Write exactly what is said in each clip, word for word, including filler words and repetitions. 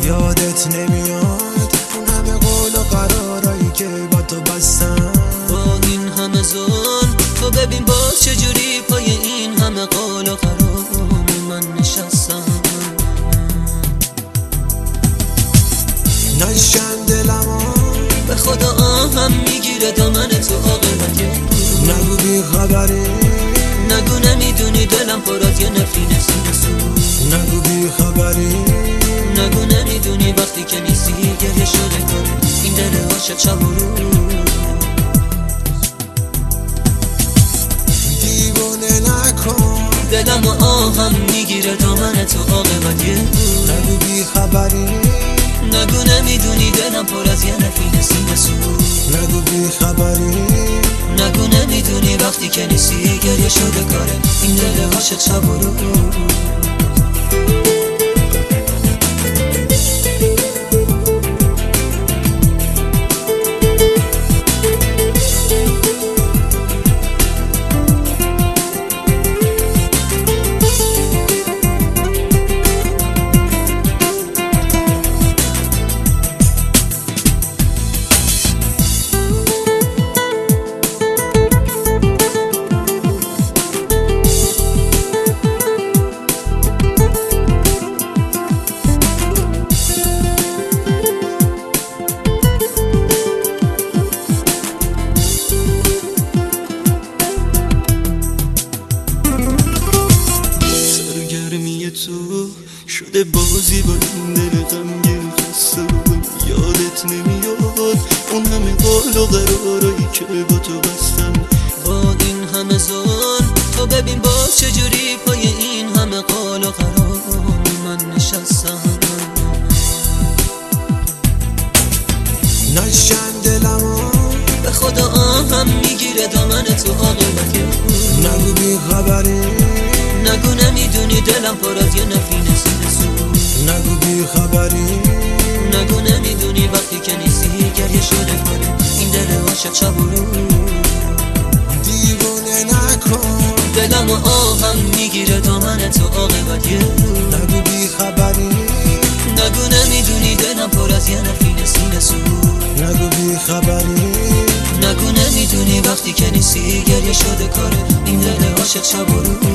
یادت نمیاد اون همه قول و قرارایی که با تو بستم؟ با این همه ظلم تو ببین باز چجوری پای این همه قول و قرار من نشستم. نشکن دلمو به خدا آهم میگیره دامن تو عاقبت نگو بی خبری، نگو نمیدونی دلم پر از یه نفرین سینه سوز. نگو بی خبری، نگو نمیدونی وقتی که نیستی گریه شده کنه این دل عاشق شب و روز. دیوونه نکن دلم و آهم میگیره دامن تو عاقبت نگو بی خبری، نگو نمیدونی دلم پر از یه نفرین سینه سوز. نگو بی خبری، نگو نمیدونی وقتی که نیستی گریه شده کاره این دل عاشق شب و روز. تو شده بازی با این دل غمگین خسته بودم. یادت نمیاد اون همه قول و قرارایی که با تو بستم؟ با این همه ظلم تو ببین باز چجوری پای این همه قول و قرار من نشستم. نشکن دلمو به خدا آهم میگیره دامن تو عاقبت نگو بی خبری، نگو نمیدونی دلم پر از یه نفرین سینه سوز. نگو بی خبری، نگو نمیدونی وقتی که نیستی گریه شده کنه این دل عاشق شب و روز. دیوونه نکن دلم و آهم میگیره دامن تو عاقبت نگو بی خبری، نگو نمیدونی دلم پر از یه نفرین سینه سوز. نگو بی خبری، نگو نمیدونی وقتی که نیستی گریه شده کاره این دل عاشق شب و روز.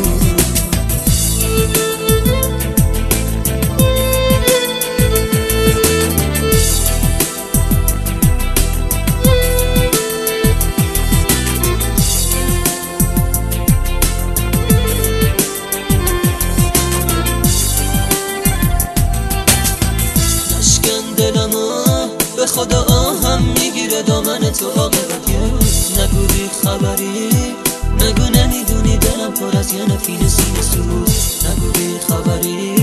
به خدا آهم میگیره دامن تو عاقبت نگو بی خبری، نگو نمیدونی دلم پر از یه نفرین سینه سوز. نگو بی خبری،